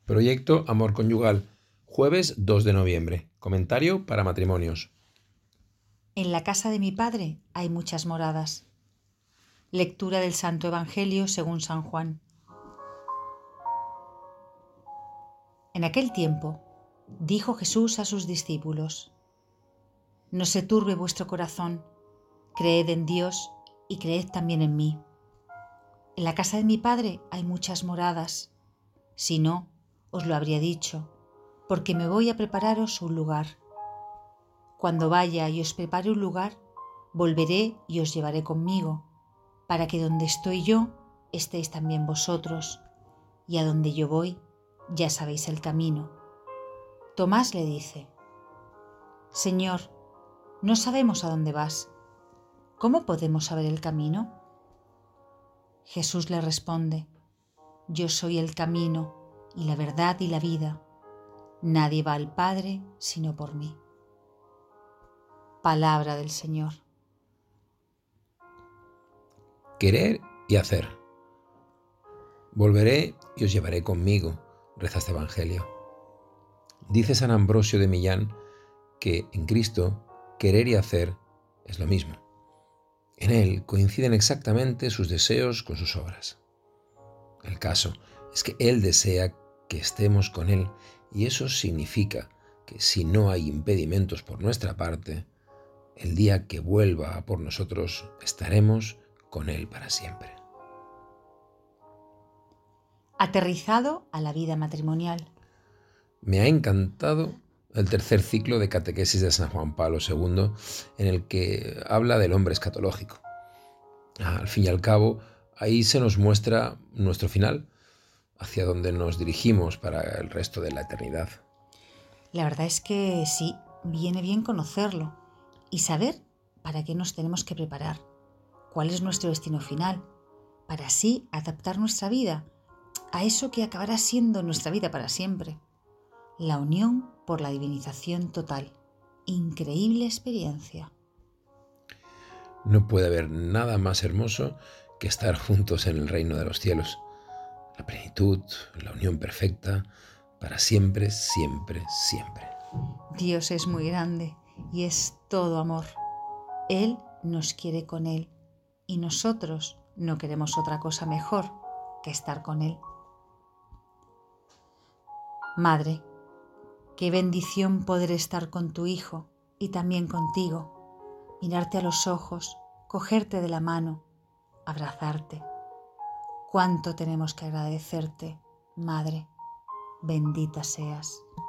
Proyecto Amor Conyugal, jueves 2 de noviembre. Comentario para matrimonios. En la casa de mi Padre hay muchas moradas. Lectura del Santo Evangelio según San Juan. En aquel tiempo dijo Jesús a sus discípulos: No se turbe vuestro corazón, creed en Dios y creed también en mí. En la casa de mi Padre hay muchas moradas. Si no, os lo habría dicho, porque me voy a prepararos un lugar. Cuando vaya y os prepare un lugar, volveré y os llevaré conmigo, para que donde estoy yo estéis también vosotros, y a donde yo voy ya sabéis el camino. Tomás le dice: Señor, no sabemos a dónde vas. ¿Cómo podemos saber el camino? Jesús le responde: Yo soy el camino y la verdad y la vida. Nadie va al Padre sino por mí. Palabra del Señor. Querer y hacer. Volveré y os llevaré conmigo, reza este Evangelio. Dice San Ambrosio de Millán que en Cristo querer y hacer es lo mismo. En Él coinciden exactamente sus deseos con sus obras. El caso es que Él desea que estemos con Él, y eso significa que si no hay impedimentos por nuestra parte, el día que vuelva a por nosotros estaremos con Él para siempre. Aterrizado a la vida matrimonial. Me ha encantado el tercer ciclo de catequesis de San Juan Pablo II, en el que habla del hombre escatológico. Al fin y al cabo, ahí se nos muestra nuestro final, hacia donde nos dirigimos para el resto de la eternidad. La verdad es que sí, viene bien conocerlo y saber para qué nos tenemos que preparar, cuál es nuestro destino final, para así adaptar nuestra vida a eso que acabará siendo nuestra vida para siempre. La unión por la divinización total. Increíble experiencia. No puede haber nada más hermoso que estar juntos en el reino de los cielos. La plenitud, la unión perfecta, para siempre, siempre, siempre. Dios es muy grande y es todo amor. Él nos quiere con Él y nosotros no queremos otra cosa mejor que estar con Él. Madre, qué bendición poder estar con tu Hijo y también contigo, mirarte a los ojos, cogerte de la mano, abrazarte. Cuánto tenemos que agradecerte, Madre, bendita seas.